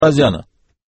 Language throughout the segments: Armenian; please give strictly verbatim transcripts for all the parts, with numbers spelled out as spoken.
Ազյանը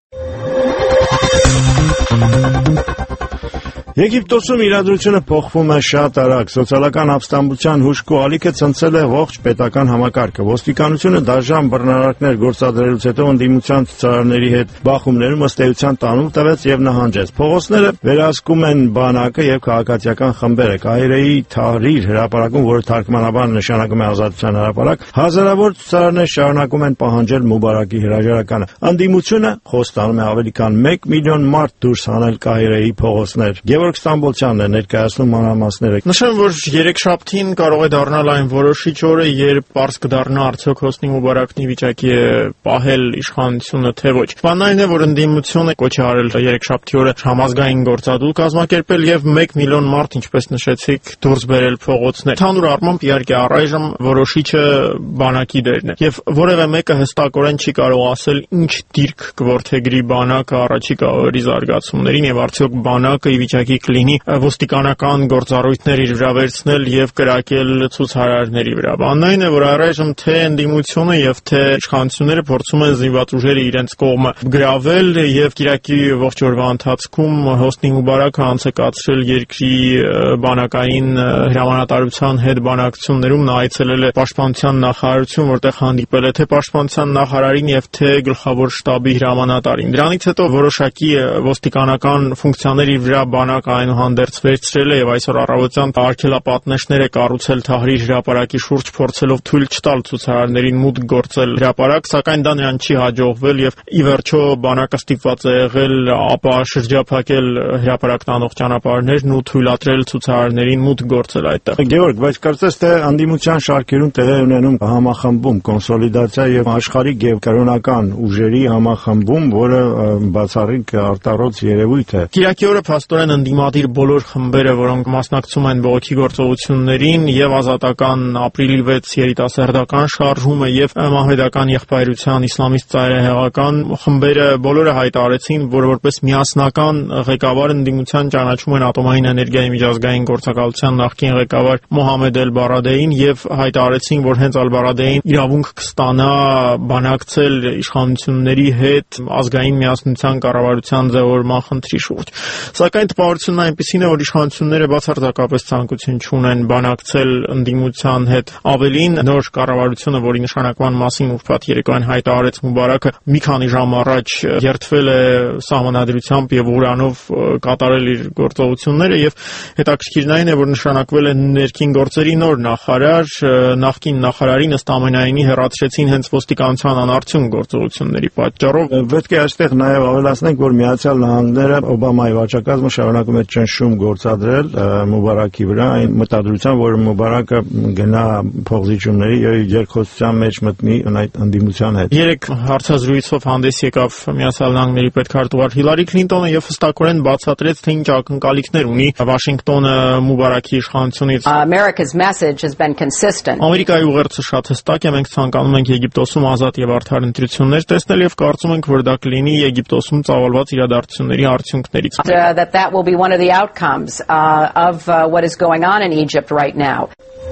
Եգիպտոսում իրադրությունը փոխվում է շատ արագ։ Սոցիալական ապստամբության հուժկու ալիքը ցնցել է ողջ պետական համակարգը։ Ոստիկանությունը դաժան բռնարարքներ գործադրելուց հետո ընդդիմության ցուցարարների հետ բախումներում ըստ էության տանուլ տվեց եւ նահանջեց։ Փողոցները վերահսկում են բանակը եւ քաղաքացիական խմբերը։ Կահիրեի Թահրիր հրապարակում, որը թարգմանաբար նշանակում է ազատության հրապարակ, հազարավոր ցուցարարներ շարունակում են պահանջել Մուբարակի հրաժարականը։ Ընդդիմությունը խոստանում է ավելի քան մեկ միլիոն մարդ դուրս հանել Կահիրեի փողոցներ։ Գևորգ Ստամբոլցյանն է ներկայացնում մանրամասները։ Նշեմ, որ երեքշաբթին կարող է դառնալ այն որոշիչ օրը, երբ պարզ կդառնա արդյոք Հոսնի Մուբարակն ի վիճակի է պահել իշխանությունը, թե ոչ։ Բանն այն է, որ ընդդիմությունը կոչ է արել երեքշաբթի օրը համազգային գործադուլ կազմակերպել եւ մեկ միլիոն մարդ, ինչպես նշեցիք, դուրս բերել փողոցներ։ Ընդհանուր առմամբ իհարկե առայժմ որոշիչը բանակի դերն է եւ որևէ մեկը հստակորեն չի կարող ասել ինչ դիրք կորդեգրի բանակը առաջիկա օրերի զարգացումներին եւ արդյոք բանակը ի վիճակի կլինի ոստիկանական գործառույթներ իր վրա վերցնել եւ կրակել ցուցարարների վրա։ Բանն այն է, որ առայժմ թե ընդդիմությունը եւ թե իշխանությունները փորձում են զինված ուժերը իրենց կողմը գրավել եւ Կիրակի ողջ օրվա ընթացքում Հոսնի Մուբարակը անց է կացրել երկրի բանակային հրամանատարության հետ բանակցություններում։ Նա այցելել է պաշտպանության նախարարություն, որտեղ հանդիպել է թե պաշտպանության նախարարին եւ թե գլխավոր շտաբի հրամանատարին։ Դրանից հետո որոշակի ոստիկանական ֆունկցիաներ իր վրա բանակը այնուհանդերձ վերցրել է եւ այսօր առավոտյան արգելապատնեշներ է կառուցել Թահրիր հրապարակի շուրջ, փորձելով թույլ չտալ ցուցարարներին մուտք գործել հրապարակ, սակայն դա նրան չի հաջողվել եւ ի վերջո բանակը ստիպված է եղել ապա շրջափակել հրապարակ տանող ճանապարհներն ու թույլատրել ցուցարարներին մուտք գործել այդտեղ։ Գևորգ, բայց կարծես թե ընդդիմության շարքերում տեղի ունենում համախմբում, կոնսոլիդացիա եւ աշխարհիկ եւ կրոնական ուժերի համախմբում, որը բացառիկ արտառոց երևույթ է։ Կիրակի օրը փաստորեն ընդդիմադիր բոլոր խմբերը, որոնք մասնակցում են բողոքի գործողություններին եւ ազատական ապրիլի վեց երիտասարդական շարժումը եւ մահմեդական եղբայրության իսլամիստ ծայրահեղական խմբերը բոլորը հայտարարեցին, որ որպես միասնական ղեկավար ընդդիմության ճանաչում են ատոմային էներգիայի միջազգային գործակալության նախկին ղեկավար Մոհամեդ Էլ-Բարադեին եւ հայտարարեցին, որ հենց Ալ-Բարադեին իրավունք կստանա բանակցել իշխանությունների հետ ազգային միասնության կառավարության ձևավորման խնդրի շուրջ։ Սակայն տպավորությունն այնպիսին է, որ իշխանությունները բացարձակապես ցանկություն չունեն բանակցել ընդդիմության հետ։ Ավելին, նոր կառավարությունը, որի նշանակման մասին ուրբաթ երեկոյան հայտարարեց Մուբարակը, մի քանի ժամ առաջ երթվել է սահմանադրությամբ եւ ուրանով կատարել իր գործողությունները եւ հետաքրքիրն այն է, որ նշանակվել է ներքին գործերի նոր նախարար, նախկին նախարարին ըստ ամենայնի հեռացրեցին հենց ոստիկանության անարդյուն գործողությունների պատճառով։ Պետք է այստեղ նաեւ ավելացնենք, որ Միացյալ Նահանգները Օբամայի վարչակազմը շարունակում է ճնշում գործադրել Մուբարակի վրա, այն մտադրությամբ, որ Մուբարակը գնա փոխզիջումների եւ երկխոսության մեջ մտնի այդ ընդդիմության հետ։ Երեք հարցազրույցով հանդես եկավ Միացյալ Նահանգների պետքարտուղար Հիլարի Քլինտոնը եւ հստակորեն բացատրեց, թե ինչ ակնկալիքներ ունի Վաշինգտոնը Մուբարակի իշխանությունից։ Ամերիկայի ուղերձը շատ հստակ է, մենք ցանկանում ենք Եգիպտոսում ազատ եւ արդար ընտրություններ տեսնել եւ կարծում ենք, որ դա կլինի Եգիպտոսում ծավալված իրադարձությունների արդյունքներից։ That that will be one of the outcomes uh, of uh, what is going on in Egypt right now.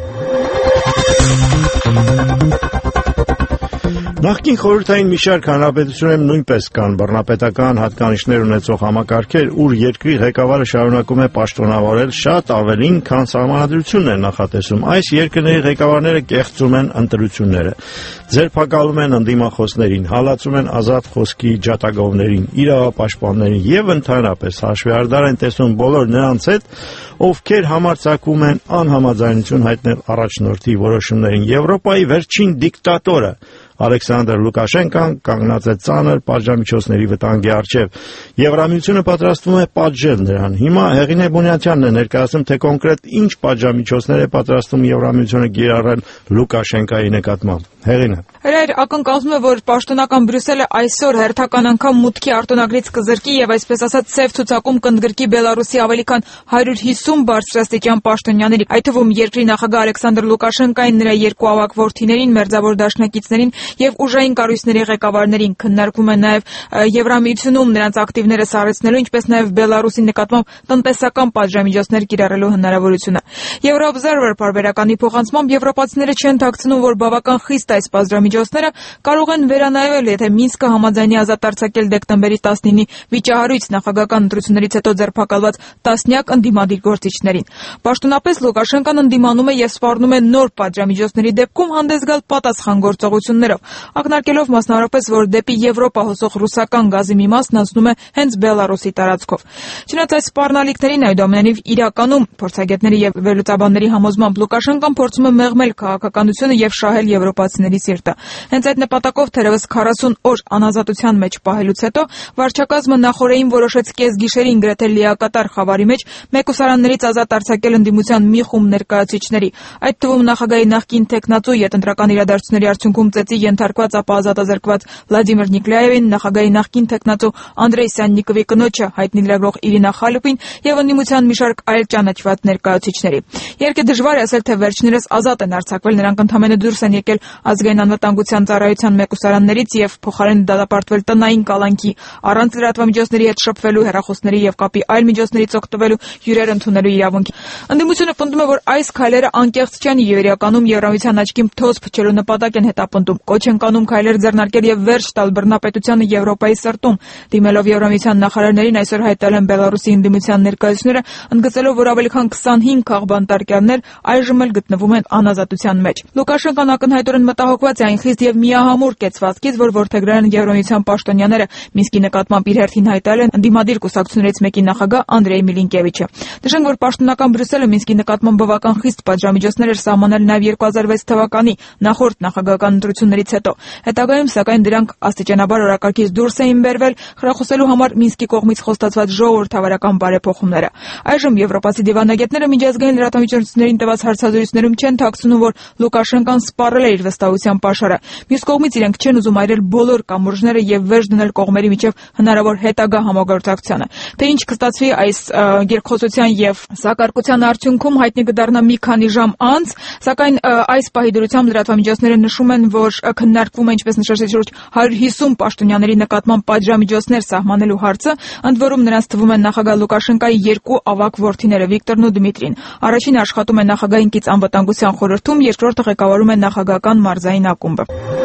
Նախկին խորհրդային մի շարք հանրապետություններում նույնպես կան բռնապետական հատկանիշներ ունեցող համակարգեր, ուր երկրի ղեկավարը շարունակում է պաշտոնավորել շատ ավելին, քան սահմանադրությունն է նախատեսում։ Այս երկրների ղեկավարները կեղծում են ընտրությունները, ձերբակալում են ընդդիմախոսներին, հալածում են ազատ խոսքի ջատագովներին, իրավապաշտպաններին եւ ընդհանրապես հաշվեհարդար են տեսնում բոլոր նրանց հետ, ովքեր համարձակվում են անհամաձայնություն հայտնել առաջնորդի որոշումներին։ Եվրոպայի վերջին դիկտատորը Ալեքսանդր Լուկաշենկան կանգնած է ծանր պատժամիջոցների վտանգի առջև։ Եվրամիությունը պատրաստվում է պատժել նրան։ Հիմա Հեղինե Բունյացյանն է ներկայացնում, թե կոնկրետ ինչ պատժամիջոցներ է պատրաստում Եվրամիությունը կիրառել Լուկաշենկայի նկատմամբ։ Հեղինե։ Հրայր ակնկալվում է, որ պաշտոնական Բրյուսելը այսօր հերթական անգամ մուտքի արտոնագրից կզրկի եւ այսպես ասած սև ցուցակում կընդգրկի Բելարուսի ավելի քան հարյուր հիսուն բարձրաստիճան պաշտոնյաների, այդ թվում երկրի նախագահ Ալեքսանդր Լուկաշենկային, նրա երկու ավագ որդիներին, մերձավոր դաշնակիցներին եւ ուժային կառույցների ղեկավարներին։ Քննարկվում է նաեւ Եվրամիությունում նրանց ակտիվները սառեցնելու, ինչպես նաեւ Բելարուսի նկատմամբ տնտեսական պատժամիջոցներ կիրառելու հնարավորությունը։ Euroobserver պարբերականի փոխանցմամբ եվրոպացիները չեն թաքցնում, որ բավական խիստ այս պատժամիջոցները կարող են վերանայվել, եթե Մինսկը համաձայնի ազատ արձակել դեկտեմբերի տասնինի վիճահարույց նախագահական ընտրություններից հետո ձերբակալված տասնյակ ընդդիմադիր գործիչներին։ Պաշտոնապես Լուկաշենկան ընդդիմանում է եւ սպառնում է նոր պատժամիջոցների դեպքում հանդես գալ պատասխան գործողություններով, ակնարկելով մասնավորապես, որ դեպի Եվրոպա հոսող ռուսական գազի մի մասն անցնում է հենց Բելարուսի տարածքով։ Չնայած այս սպառնալիքներին, այնուամենայնիվ իրականում փորձագետների եւ վերլուծաբանների համոզմամբ Լուկաշենկան փորձում է մեղմել քաղաքականությունը եւ շահել եվրոպացիների սիրտը։ Հենց այդ նպատակով թերևս քառասուն օր անազատության մեջ պահելուց հետո վարչակազմը նախորդին որոշեց կեսգիշերին գրեթե լիակատար խավարի մեջ մեկուսարաններից ազատ արձակել ընդդիմության մի խումբ ներկայացուցիչների, այդ թվում նախագահի նախկին տեխնացու յետընտրական իրադարձությունների արդյունքում ծեծի ենթարկված ապա ազատազրկված Վլադիմիր Նիկոլաևին, նախագահի նախկին տեխնացու Անդրեյ Սյաննիկովի կնոջը, հայտնի լրագրող Իրինա Խալուպին եւ ընդդիմության մի շարք այլ ճանաչված ներկայացուցիչների։ Երկը դժվար է ասել, թե վերջիններս ազատ են արձակվել, նրանք ընդամենը դուրս են եկել ազգային անվտանգության ծառայության մեկուսարաններից եւ փոխարեն դատապարտվել տնային կալանքի, առանց լրատվամիջոցների հետ շփվելու, հեռախոսների եւ կապի այլ միջոցներից օգտվելու, հյուրեր ընդունելու իրավունքի։ Ընդդիմությունը պնդում է, որ այս քայլերը անկեղծ չեն եւ իրականում Եվրամիության աչքին թոզ փչելու նպատակ են հետապնդում։ Կոչ են կանում քայլեր ձեռնարկել եւ վերջ տալ բռնապետությանը Եվրոպայի սրտում։ Դիմելով Եվրամիության նախարարներին այսօր հայտնել են Բելարուսի ընդդիմության ներկայացուցիչները, ընդգծելով, որ ավելի քան քսանհինգ քաղբանտարկյալներ այժմ էլ գտնվում են անազատության մեջ։ Լուկաշենկան ակնհայտորեն մտահոգված է այն խիստ եւ միահամուռ կեցվածքից, որ որդեգրել են Եվրամիության պաշտոնյաները, Մինսկի նկատմամբ իր հերթին հայտարարել են ընդդիմադիր կուսակցություններից մեկի նախագահ Անդրեյ Միլինկևիչը։ Նշենք, որ պաշտոնական Բրյուսելը Մինսկի նկատմամբ բավական խիստ պատժամիջոցներ էր սահմանել նաեւ երկու հազար վեց թվականի նախորդ նախագահական ընտրություններից հետո։ Հետագայում, սակայն, դրանք աստիճանաբար օրակարգից դուրս էին բերվել, խրախուսելու համար Մինսկի կողմից խոստացված ժողովրդավարական բարեփոխումները։ Այժմ եվրոպացի դիվանագետները միջազգային լրատվամիջոցներին տված հարցազրույցներում չեն թաքցնում, որ Լուկաշենկան սպառել է իր վստահության պաշարը։ Մյուս կողմից իրենք չեն ուզում այրել բոլոր կամուրջները եւ վերջ դնել կողմերի միջև հնարավոր հետագա համագործակցությանը։ Թե ինչ կստացվի այս երկխոսության եւ սակարկության արդյունքում հայտնի կդառնա մի քանի ժամ անց, սակայն այս պահի դրությամբ լրատվամիջոցները նշում են, որ քննարկվում է, ինչպես նշեցի, շուրջ հարյուր հիսուն պաշտոնյաների նկատմամբ պատժամիջոցներ սահմանելու հարցը, ընդ որում նրանց թվում են նախագահ Լուկաշենկայի երկու ավագ որդիները Վիկտորն ու Դմիտրին։ Առաջինը աշխատում է նախագահային կից անվտանգության խորհրդում, երկրորդը ղեկավարում է նախագահական մարզային ակումբը։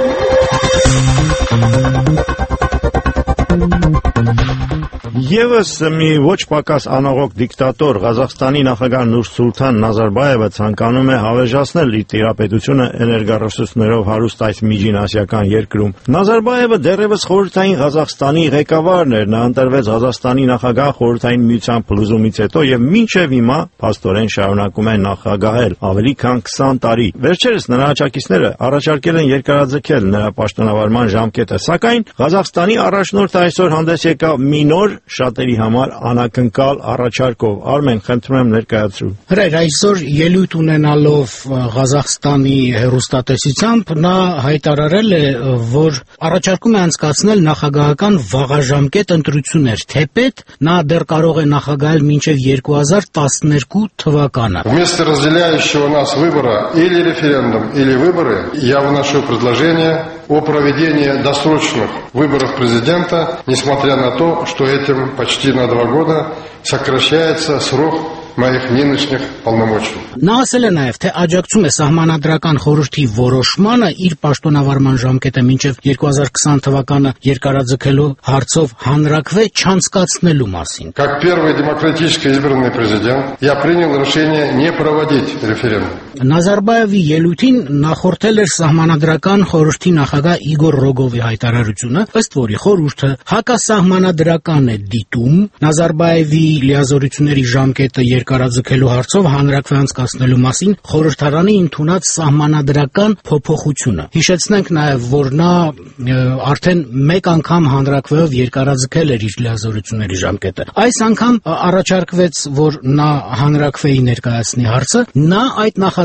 Եվս մի ոչ պակաս անողոք դիկտատոր Ղազախստանի նախագահ Նուրսուլթան Նազարբայևը ցանկանում է հավերժացնել իր տիրապետությունը էներգառեսուրսներով հարուստ այս միջինասիական երկրում։ Նազարբայևը դեռևս խորհրդային Ղազախստանի ղեկավարն էր, նա ընտրվեց Ղազախստանի նախագահ խորհրդային միության փլուզումից հետո եւ մինչեւ հիմա փաստորեն շարունակում է նախագահել ավելի քան քսան տարի։ Վերջերս նրա աջակիցները առաջարկել են երկարաձգել նրա պաշտոնավարման ժամկետը, սակայն Ղազախստանի առաջնորդը այսօր հանդես եկավ մի նոր շատերի համար անակնկալ առաջարկով։ Արմեն, խնդրում եմ ներկայացրու։ Հրայր, այսօր ելույթ ունենալով Ղազախստանի հեռուստատեսությամբ նա հայտարարել է, որ առաջարկում է անցկացնել նախագահական վաղաժամկետ ընտրություններ, թեպետ նա դեռ կարող է նախագահել մինչև երկու հազար տասներկու թվականը։ Вместо разделяющего нас выбора или референдум, или выборы, я вношу предложение о проведении досрочных выборов президента, несмотря на то, что этим почти на два года сокращается срок моих нынешних полномочий. Նա ասել է նաև, թե աջակցում է սահմանադրական խորհրդի որոշմանը իր պաշտոնավարման ժամկետը մինչև երկու հազար քսան թվականը երկարաձգելու հարցով հանրաքվե չանցկացնելու մասին։ Как первый демократически избранный президент, я принял решение не проводить референдум. Նազարբայևի ելույթին նախորդել էր սահմանադրական խորհրդի նախագահ Իգոր Ռոգովի հայտարարությունը, ըստ որի խորհուրդը հակասահմանադրական է դիտում Նազարբայևի լիազորությունների ժամկետը երկարաձգելու հարցով հանրաքվե անցկացնելու մասին խորհրդարանի ընդունած սահմանադրական փոփոխությունը։ Հիշեցնենք նաև, որ նա արդեն մեկ անգամ հանրաքվեով երկարաձգել էր իր լիազորությունների ժամկետը։ Այս անգամ առաջարկվեց, որ նա հանրաքվեի ներկայացնի հարցը, նա այդ նախաձեռնությունը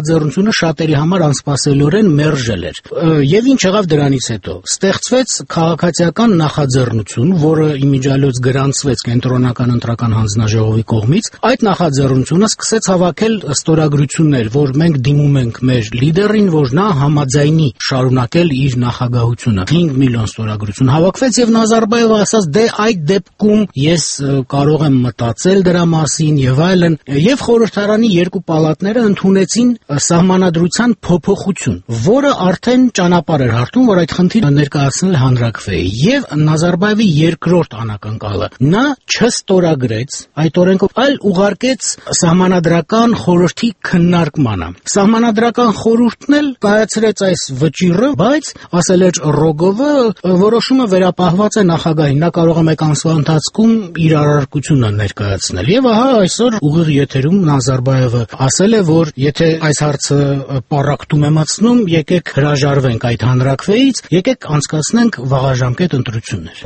նախաձեռնությունը շատերի համար անսպասելիորեն մերժել էր։ Եվ ինչ եղավ դրանից հետո։ Ստեղծվեց քաղաքացիական նախաձեռնություն, որը իմիջիալոց գրանցվեց կենտրոնական ընտրական հանձնաժողովի կողմից։ Այդ նախաձեռնությունը սկսեց հավաքել ստորագրություններ, որ մենք դիմում ենք մեր լիդերին, որ նա համաձայնի շարունակել իր նախագահությունը։ հինգ միլիոն ստորագրություն հավաքվեց եւ Նազարբաևը ասաց՝ դե այդ դեպքում ես կարող եմ մտածել դրա մասին եւ այլն, եւ խորհրդարանի երկու պալատները ընդունեցին սահմանադրության փոփոխություն, որը արդեն ճանապարհ էր հարթում, որ այդ խնդիրը ներկայացնել հանրաքվեի։ Եվ Նազարբաևի երկրորդ անակնկալը նա չստորագրեց այդ օրենքով, այլ ուղարկեց սահմանադրական խորհրդի քննարկմանը։ Սահմանադրական խորհուրդն էլ կայացրեց այս վճիռը, բայց ասել էր Ռոգովը, որոշումը վերապահված է նախագահին, նա կարող է մեկ ամսվա ընթացքում իր առարկությունը ներկայացնել։ Եվ ահա այսօր ուղիղ եթերում Նազարբաևը ասել է, որ եթե այս հարցը պառակտում է մտցնում, եկեք հրաժարվենք այդ հանրաքվեից, եկեք անցկացնենք վաղաժամկետ ընտրություններ։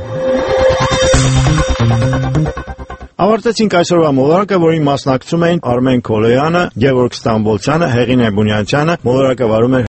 Ավարտեցինք այսօրվա մոլորակը, որին մասնակցում էին Արմեն Քոլոյանը, Գևորգ Ստամբոլցյանը, Հեղին Էբունյացյանը, մոլորակը վարում էր